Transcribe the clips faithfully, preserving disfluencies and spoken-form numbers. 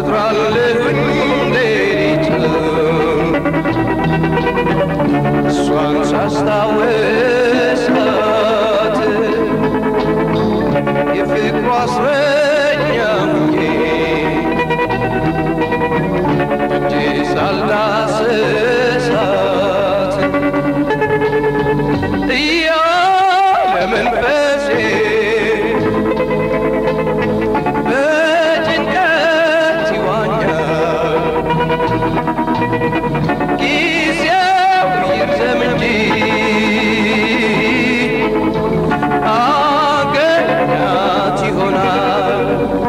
አድራለሁኝ ሌሊት እሷን ሳስታውሳት የፍቅሯ እስረኛ ሆኜ እጄ ሳልዳስሳት እያለ መንፈሴ በጭንቀት ይዋኛል። ጊዜው ይርዘም እንጂ አገኛት ይሆናል።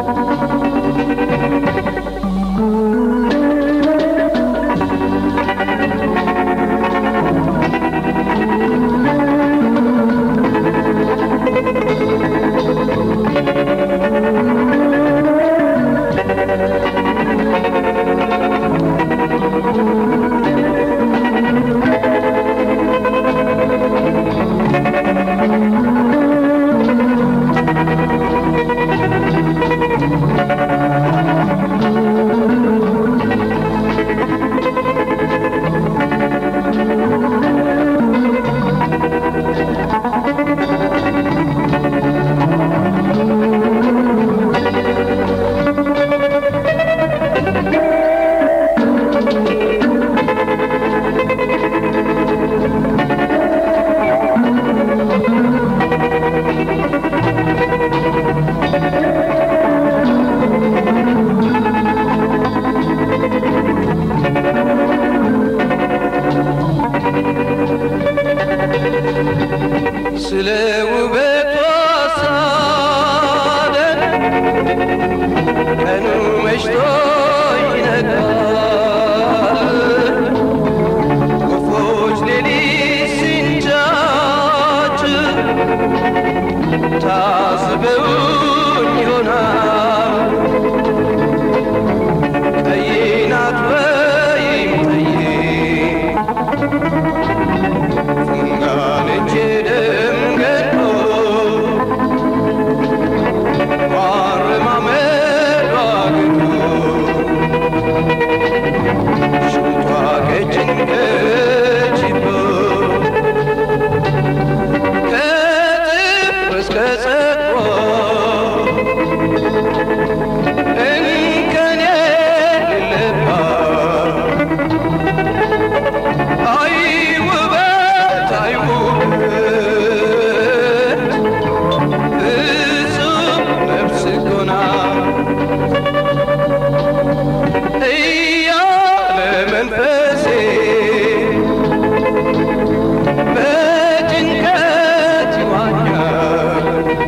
ስለ ውበቷ ሳደንቅ ቀኑ መሽቶ ይነጋል። ወፎች ሌሊት ሲንጫጩ ታዝበውኝ ይሆናል። ቀይ ናት ወይም ጠይም ፍንጋነች ደም ገድሎ ማረማመዷ ግዶ ሽንቷ ቀጭን ከጅቦ ከጥፍር እስከ ጸጉሯ እንከን የሌለባት አይ ውበት አይ ውበት እጹብ ነፍስ እኮ ናት እያለ መንፈሴ በጭንቀት ይዋኛል።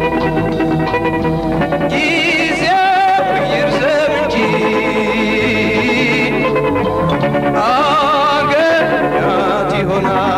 ጊዜው ይርዘም እንጂ አገኛት ይሆናል።